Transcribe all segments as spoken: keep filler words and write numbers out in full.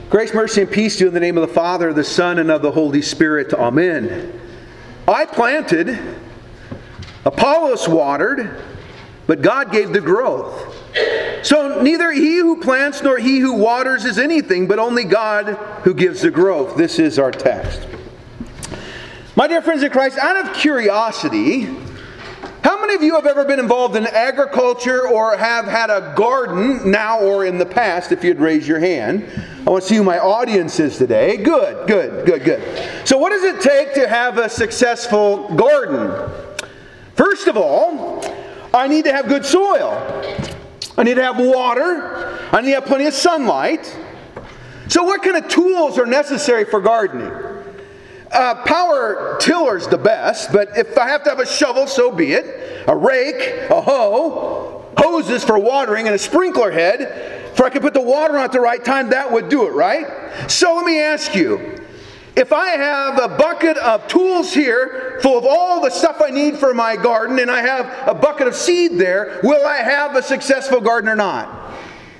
Grace, mercy, and peace to you in the name of the Father, the Son, and of the Holy Spirit. Amen. I planted, Apollos watered, but God gave the growth. So neither he who plants nor he who waters is anything, but only God who gives the growth. This is our text. My dear friends in Christ, out of curiosity, how many of you have ever been involved in agriculture or have had a garden now or in the past, if you'd raise your hand? I want to see who my audience is today. Good, good, good, good. So what does it take to have a successful garden? First of all, I need to have good soil. I need to have water. I need to have plenty of sunlight. So what kind of tools are necessary for gardening? Uh, power tiller's the best, but if I have to have a shovel, so be it. A rake, a hoe, hoses for watering, and a sprinkler head, for I can put the water on at the right time, that would do it, right? So let me ask you, if I have a bucket of tools here full of all the stuff I need for my garden, and I have a bucket of seed there, will I have a successful garden or not?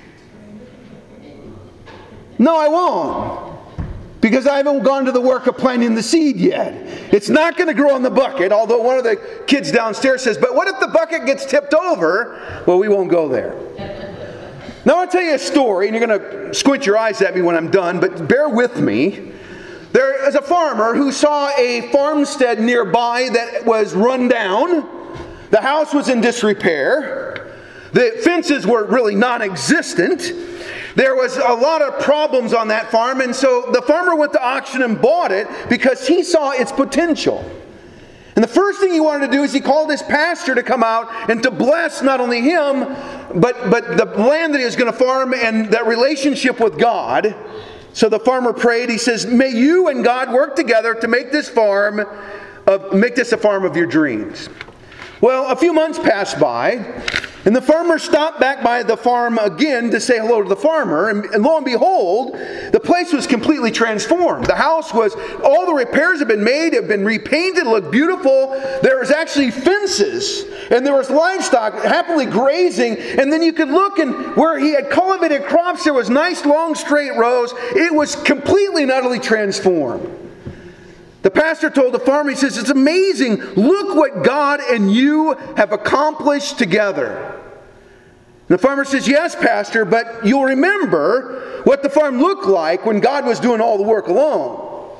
No, I won't. Because I haven't gone to the work of planting the seed yet. It's not going to grow in the bucket, although one of the kids downstairs says, but what if the bucket gets tipped over? Well, we won't go there. Now I'll tell you a story, and you're going to squint your eyes at me when I'm done, but bear with me. There is a farmer who saw a farmstead nearby that was run down. The house was in disrepair. The fences were really non-existent. There was a lot of problems on that farm, and so the farmer went to auction and bought it because he saw its potential. And the first thing he wanted to do is he called his pastor to come out and to bless not only him, but, but the land that he was going to farm and that relationship with God. So the farmer prayed. He says, may you and God work together to make this farm, of, make this a farm of your dreams. Well, a few months passed by, and the farmer stopped back by the farm again to say hello to the farmer, and, and lo and behold, the place was completely transformed. The house was, all the repairs had been made, had been repainted, looked beautiful. There was actually fences, and there was livestock happily grazing, and then you could look, and where he had cultivated crops, there was nice long straight rows. It was completely and utterly transformed. The pastor told the farmer, he says, it's amazing. Look what God and you have accomplished together. And the farmer says, yes, pastor, but you'll remember what the farm looked like when God was doing all the work alone.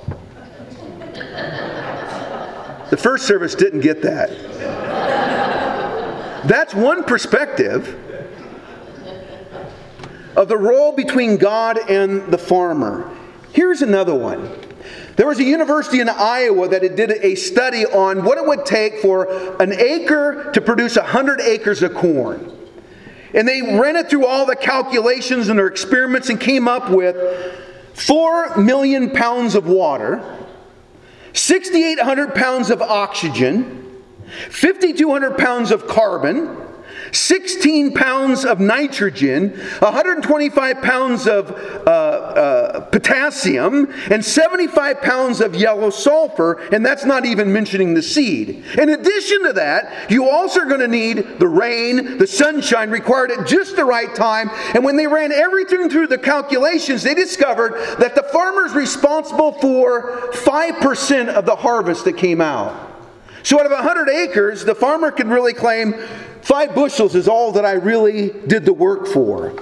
The first service didn't get that. That's one perspective of the role between God and the farmer. Here's another one. There was a university in Iowa that did a study on what it would take for an acre to produce one hundred acres of corn. And they ran it through all the calculations and their experiments and came up with four million pounds of water, six thousand eight hundred pounds of oxygen, five thousand two hundred pounds of carbon, sixteen pounds of nitrogen, one hundred twenty-five pounds of uh, uh, potassium, and seventy-five pounds of yellow sulfur, and that's not even mentioning the seed. In addition to that, you also are going to need the rain, the sunshine required at just the right time, and when they ran everything through the calculations, they discovered that the farmer's responsible for five percent of the harvest that came out. So out of one hundred acres, the farmer could really claim five bushels is all that I really did the work for.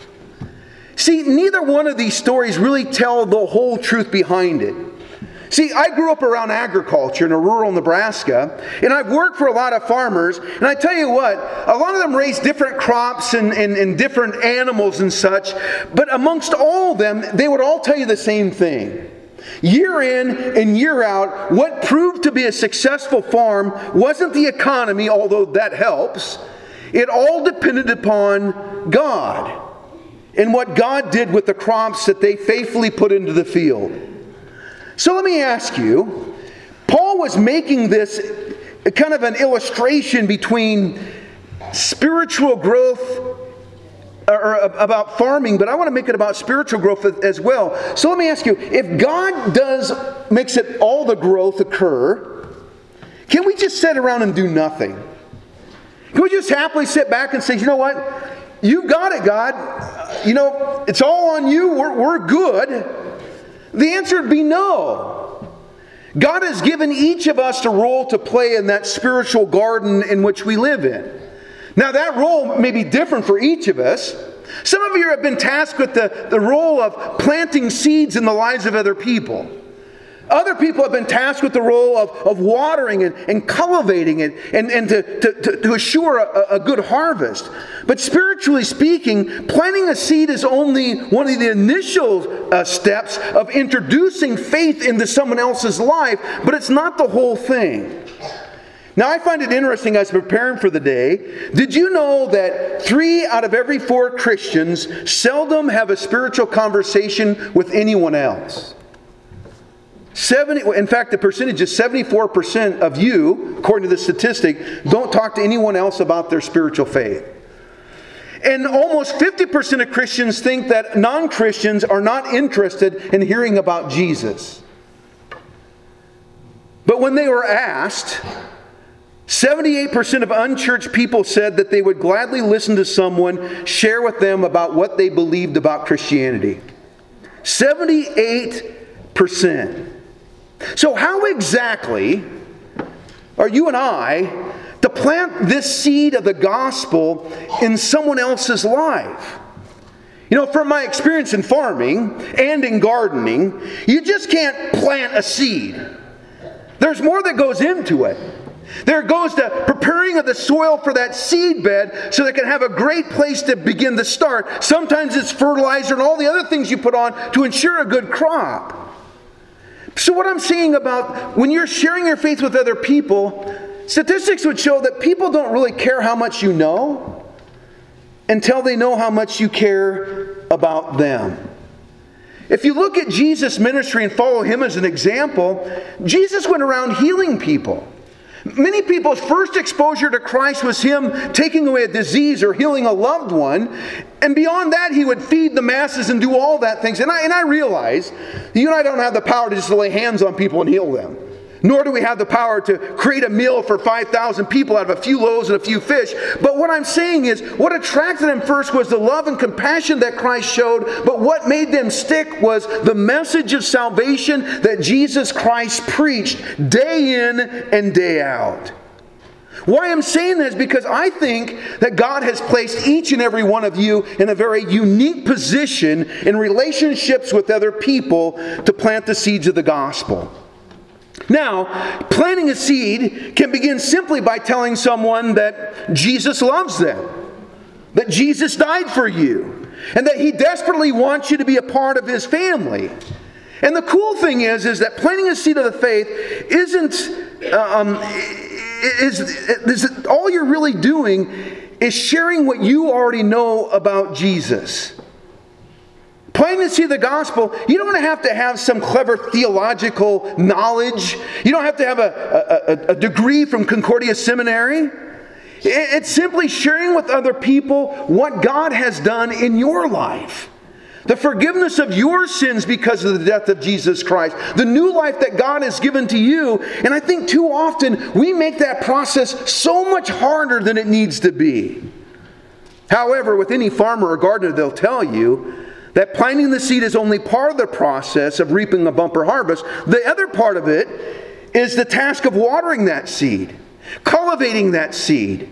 See, neither one of these stories really tell the whole truth behind it. See, I grew up around agriculture in a rural Nebraska, and I've worked for a lot of farmers, and I tell you what, a lot of them raise different crops and, and, and different animals and such, but amongst all of them, they would all tell you the same thing. Year in and year out, what proved to be a successful farm wasn't the economy, although that helps. It all depended upon God and what God did with the crops that they faithfully put into the field. So let me ask you, Paul was making this kind of an illustration between spiritual growth or about farming, but I want to make it about spiritual growth as well. So let me ask you, if God does makes it all the growth occur, can we just sit around and do nothing? Can we just happily sit back and say, you know what? you've got it, God. You know, it's all on you. We're, we're good. The answer would be no. God has given each of us a role to play in that spiritual garden in which we live in. Now, that role may be different for each of us. Some of you have been tasked with the, the role of planting seeds in the lives of other people. Other people have been tasked with the role of, of watering and, and cultivating it and, and to, to, to assure a, a good harvest. But spiritually speaking, planting a seed is only one of the initial uh, steps of introducing faith into someone else's life, but it's not the whole thing. Now, I find it interesting as preparing for the day. Did you know that three out of every four Christians seldom have a spiritual conversation with anyone else? seventy, in fact, the percentage is seventy-four percent of you, according to the statistic, don't talk to anyone else about their spiritual faith. And almost fifty percent of Christians think that non-Christians are not interested in hearing about Jesus. But when they were asked, seventy-eight percent of unchurched people said that they would gladly listen to someone share with them about what they believed about Christianity. seventy-eight percent. So how exactly are you and I to plant this seed of the gospel in someone else's life? You know, from my experience in farming and in gardening, you just can't plant a seed. There's more that goes into it. There goes to preparing of the soil for that seed bed so that it can have a great place to begin to start. Sometimes it's fertilizer and all the other things you put on to ensure a good crop. So what I'm saying about when you're sharing your faith with other people, statistics would show that people don't really care how much you know until they know how much you care about them. If you look at Jesus' ministry and follow Him as an example, Jesus went around healing people. Many people's first exposure to Christ was Him taking away a disease or healing a loved one. And beyond that, He would feed the masses and do all that things. And I, and I realize you and I don't have the power to just lay hands on people and heal them. Nor do we have the power to create a meal for five thousand people out of a few loaves and a few fish. But what I'm saying is, what attracted them first was the love and compassion that Christ showed. But what made them stick was the message of salvation that Jesus Christ preached day in and day out. Why I'm saying this is because I think that God has placed each and every one of you in a very unique position in relationships with other people to plant the seeds of the gospel. Now, planting a seed can begin simply by telling someone that Jesus loves them, that Jesus died for you, and that He desperately wants you to be a part of His family. And the cool thing is, is that planting a seed of the faith isn't, um, is, is all you're really doing is sharing what you already know about Jesus. Planting the seed of the gospel, you don't have to have some clever theological knowledge. You don't have to have a, a, a degree from Concordia Seminary. It's simply sharing with other people what God has done in your life. The forgiveness of your sins because of the death of Jesus Christ. The new life that God has given to you. And I think too often we make that process so much harder than it needs to be. However, with any farmer or gardener, they'll tell you that planting the seed is only part of the process of reaping a bumper harvest. The other part of it is the task of watering that seed, cultivating that seed.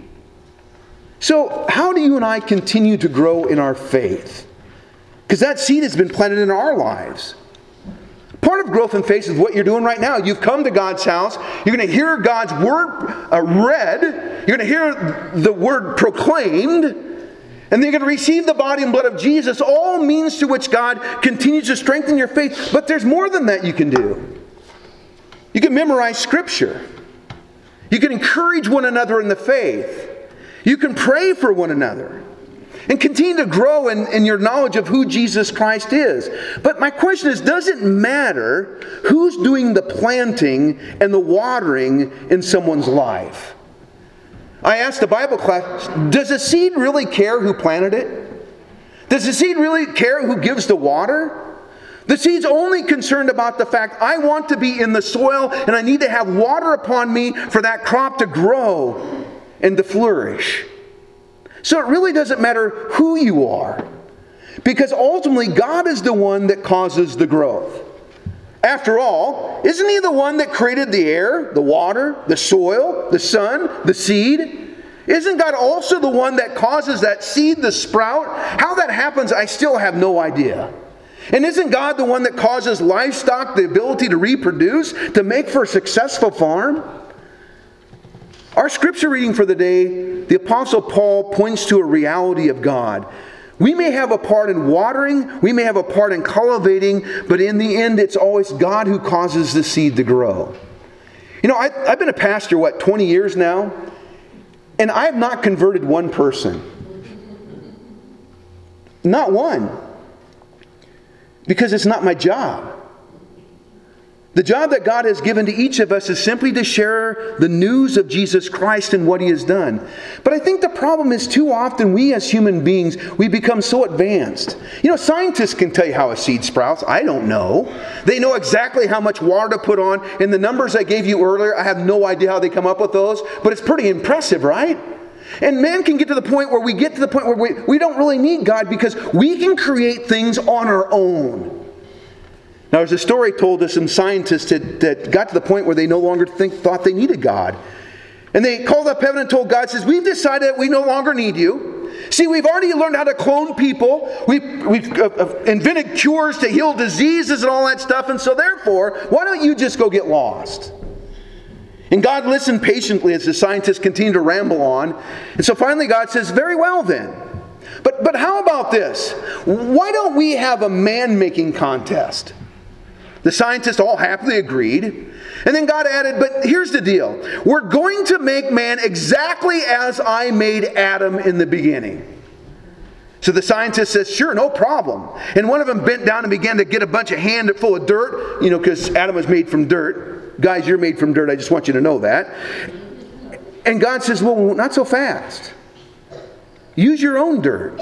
So how do you and I continue to grow in our faith? Because that seed has been planted in our lives. Part of growth in faith is what you're doing right now. You've come to God's house. You're going to hear God's word uh, read. You're going to hear the word proclaimed. And they're going to receive the body and blood of Jesus, all means to which God continues to strengthen your faith. But there's more than that you can do. You can memorize Scripture. You can encourage one another in the faith. You can pray for one another. And continue to grow in, in your knowledge of who Jesus Christ is. But my question is, does it matter who's doing the planting and the watering in someone's life? I asked the Bible class, does the seed really care who planted it? Does the seed really care who gives the water? The seed's only concerned about the fact, I want to be in the soil and I need to have water upon me for that crop to grow and to flourish. So it really doesn't matter who you are, because ultimately God is the one that causes the growth. After all, isn't He the one that created the air, the water, the soil, the sun, the seed? Isn't God also the one that causes that seed to sprout? How that happens, I still have no idea. And isn't God the one that causes livestock the ability to reproduce, to make for a successful farm? Our scripture reading for the day, the Apostle Paul points to a reality of God. We may have a part in watering, we may have a part in cultivating, but in the end it's always God who causes the seed to grow. You know, I, I've been a pastor, what, twenty years now? And I have not converted one person. Not one. Because it's not my job. The job that God has given to each of us is simply to share the news of Jesus Christ and what He has done. But I think the problem is too often we as human beings, we become so advanced. You know, scientists can tell you how a seed sprouts. I don't know. They know exactly how much water to put on. And the numbers I gave you earlier, I have no idea how they come up with those. But it's pretty impressive, right? And man can get to the point where we get to the point where we, we don't really need God because we can create things on our own. Now, there's a story told of some scientists that, that got to the point where they no longer think, thought they needed God. And they called up heaven and told God, says, we've decided that we no longer need you. See, we've already learned how to clone people. We've, we've uh, invented cures to heal diseases and all that stuff. And so therefore, why don't you just go get lost? And God listened patiently as the scientists continued to ramble on. And so finally God says, very well then. But, but how about this? Why don't we have a man-making contest? The scientists all happily agreed. And then God added, but here's the deal. We're going to make man exactly as I made Adam in the beginning. So the scientist says, sure, no problem. And one of them bent down and began to get a bunch of hand full of dirt, you know, because Adam was made from dirt. Guys, you're made from dirt. I just want you to know that. And God says, well, not so fast. Use your own dirt.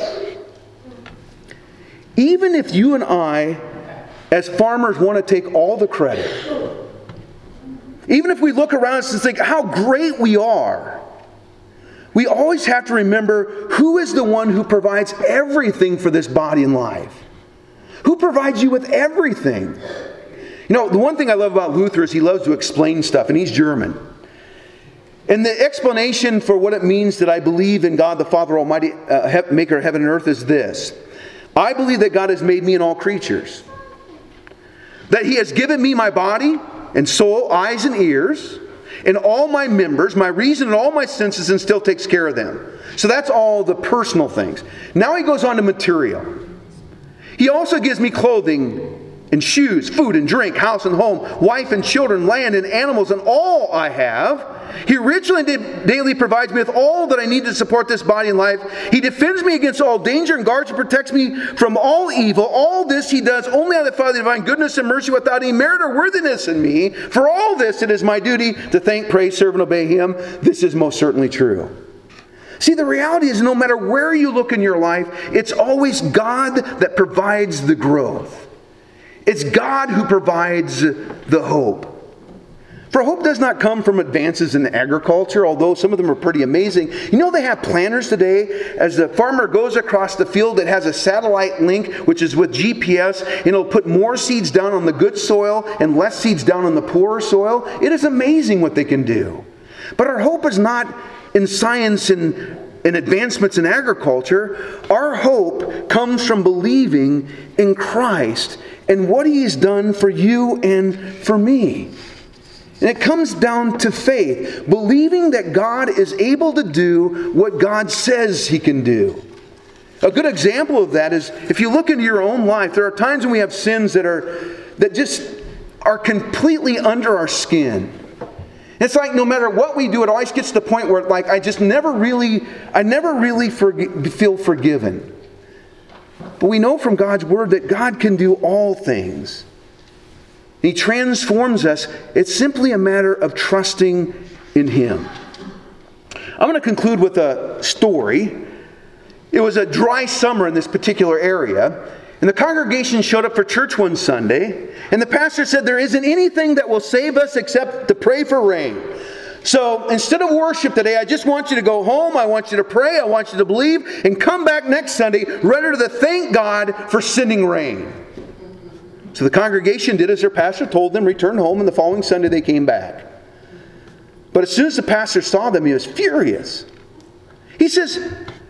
Even if you and I, as farmers, want to take all the credit, even if we look around us and think how great we are, we always have to remember who is the one who provides everything for this body and life. Who provides you with everything? You know, the one thing I love about Luther is he loves to explain stuff, and he's German. And the explanation for what it means that I believe in God the Father Almighty, uh, maker of heaven and earth, is this. I believe that God has made me and all creatures. That He has given me my body and soul, eyes and ears, and all my members, my reason and all my senses, and still takes care of them. So that's all the personal things. Now he goes on to material. He also gives me clothing and shoes, food and drink, house and home, wife and children, land and animals, and all I have. He richly and daily provides me with all that I need to support this body and life. He defends me against all danger and guards and protects me from all evil. All this He does only out of the Father's divine goodness and mercy, without any merit or worthiness in me. For all this, it is my duty to thank, praise, serve, and obey Him. This is most certainly true. See, the reality is no matter where you look in your life, it's always God that provides the growth. It's God who provides the hope. For hope does not come from advances in agriculture, although some of them are pretty amazing. You know, they have planters today. As the farmer goes across the field, it has a satellite link, which is with G P S, and it'll put more seeds down on the good soil and less seeds down on the poorer soil. It is amazing what they can do. But our hope is not in science and, and advancements in agriculture. Our hope comes from believing in Christ and what He has done for you and for me. And it comes down to faith, believing that God is able to do what God says He can do. A good example of that is if you look into your own life, there are times when we have sins that are that just are completely under our skin. It's like no matter what we do, it always gets to the point where like I just never really, I never really forg- feel forgiven. But we know from God's Word that God can do all things. He transforms us. It's simply a matter of trusting in Him. I'm going to conclude with a story. It was a dry summer in this particular area, and the congregation showed up for church one Sunday, and the pastor said, there isn't anything that will save us except to pray for rain. So instead of worship today, I just want you to go home. I want you to pray. I want you to believe. And come back next Sunday ready to thank God for sending rain. So the congregation did as their pastor told them, returned home, and the following Sunday they came back. But as soon as the pastor saw them, he was furious. He says,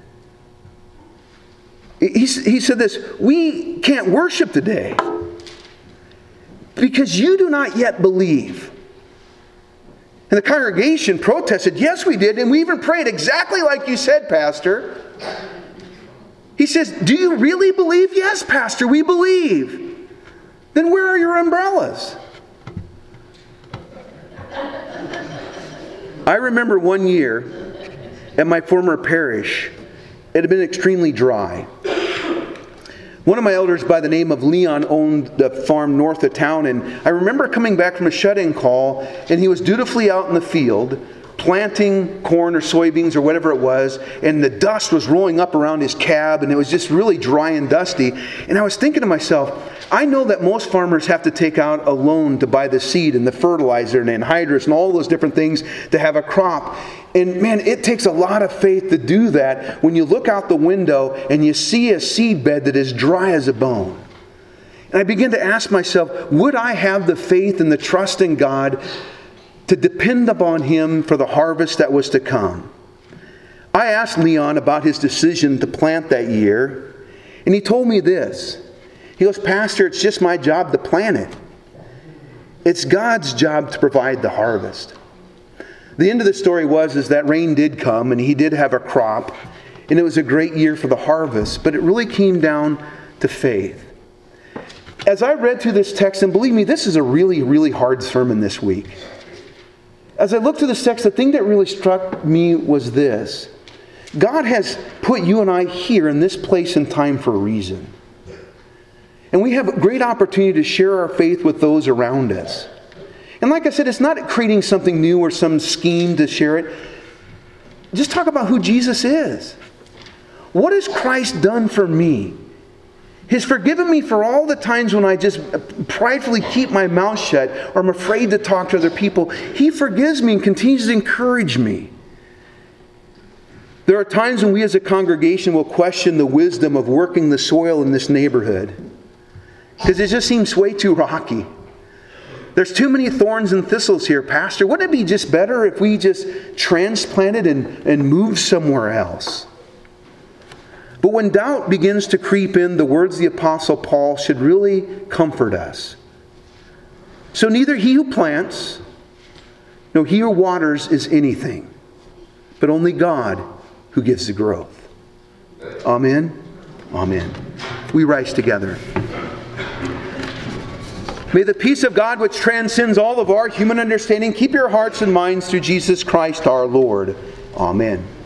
he, he said this, we can't worship today because you do not yet believe. And the congregation protested, yes, we did, and we even prayed exactly like you said, Pastor. He says, do you really believe? Yes, Pastor, we believe. Then where are your umbrellas? I remember one year at my former parish, it had been extremely dry. One of my elders by the name of Leon owned the farm north of town, and I remember coming back from a shut-in call, and he was dutifully out in the field planting corn or soybeans or whatever it was, and the dust was rolling up around his cab, and it was just really dry and dusty. And I was thinking to myself, I know that most farmers have to take out a loan to buy the seed and the fertilizer and anhydrous and all those different things to have a crop. And man, it takes a lot of faith to do that when you look out the window and you see a seed bed that is dry as a bone. And I begin to ask myself, would I have the faith and the trust in God to depend upon Him for the harvest that was to come? I asked Leon about his decision to plant that year, and he told me this. He goes, Pastor, it's just my job to plant it. It's God's job to provide the harvest. The end of the story was is that rain did come, and he did have a crop, and it was a great year for the harvest, but it really came down to faith. As I read through this text, and believe me, this is a really, really hard sermon this week. As I looked through this text, the thing that really struck me was this. God has put you and I here in this place and time for a reason. And we have a great opportunity to share our faith with those around us. And like I said, it's not creating something new or some scheme to share it. Just talk about who Jesus is. What has Christ done for me? He's forgiven me for all the times when I just pridefully keep my mouth shut or I'm afraid to talk to other people. He forgives me and continues to encourage me. There are times when we as a congregation will question the wisdom of working the soil in this neighborhood because it just seems way too rocky. There's too many thorns and thistles here, Pastor. Wouldn't it be just better if we just transplanted and, and moved somewhere else? But when doubt begins to creep in, the words of the Apostle Paul should really comfort us. So neither he who plants, nor he who waters is anything, but only God who gives the growth. Amen? Amen. We rise together. May the peace of God, which transcends all of our human understanding, keep your hearts and minds through Jesus Christ our Lord. Amen.